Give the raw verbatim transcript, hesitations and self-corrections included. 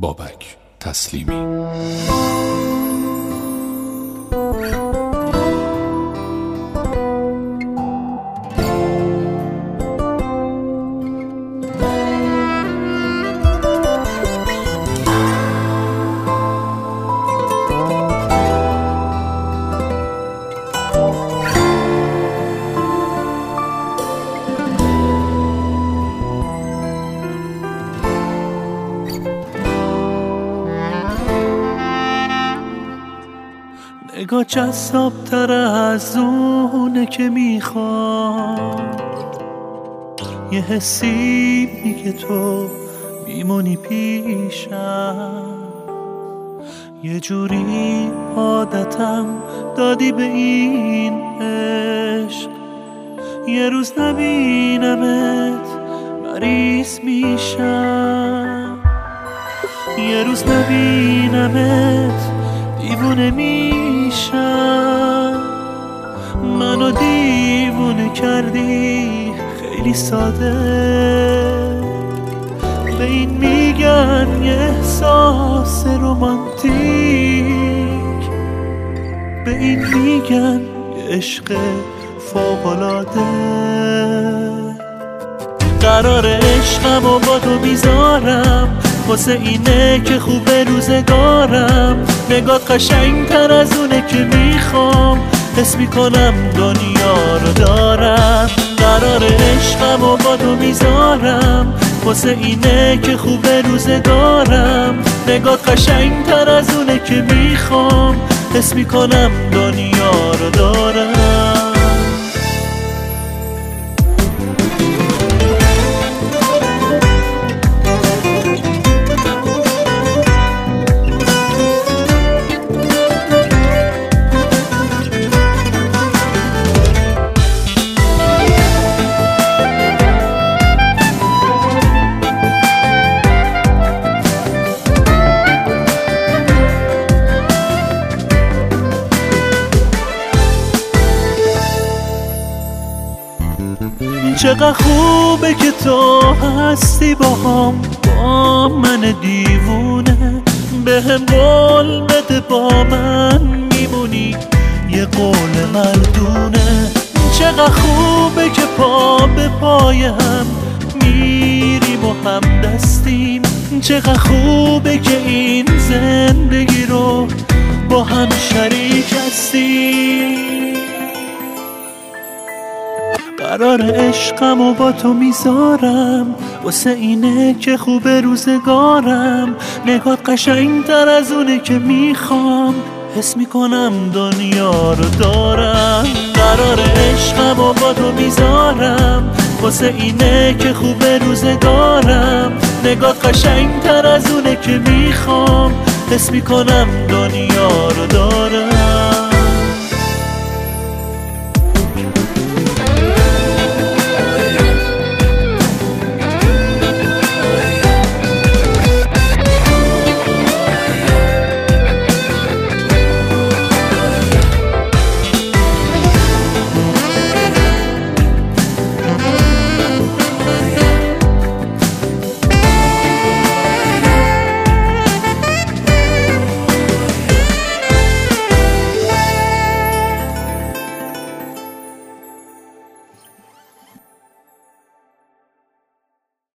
بابک تسلیمی. نگاه جذاب تر از اونه که میخوام، یه حسی میگه تو میمونی پیشم، یه جوری عادتم دادی به این عشق، یه روز نبینمت مریض میشم، یه روز نبینمت دیوونه میشم. منو دیوونه کردی خیلی ساده، به این میگن یه احساس رومانتیک، به این میگن یه عشق فوق‌العاده. قرار عشقمو با تو میذارم، واسه اینه که خوبه روزگارم. نگات قشنگتر از اونه که میخوام، حس میکنم دنیا رو دارم. قرار عشقمو با تو میذارم، واسه اینه که خوبه روزگارم. نگات قشنگتر از اونه که میخوام، حس میکنم دنیا رو دارم. چقدر خوبه که تو هستی با هم، با من دیوونه. به هم قول بده با من میمونی، یه قول مردونه. چقدر خوبه که پا به پای هم میریم و هم دستیم. چقدر خوبه که این زندگی رو با هم شریک هستیم. قرار عشقمو با تو میذارم، واسه اینه که خوبه روزگارم. نگات قشنگتر از اونه که میخوام، حس میکنم دنیا رو دارم. قرار عشقمو با تو میذارم، واسه اینه که خوبه روزگارم. نگات قشنگتر از اونه که میخوام، حس میکنم دنیا رو دارم.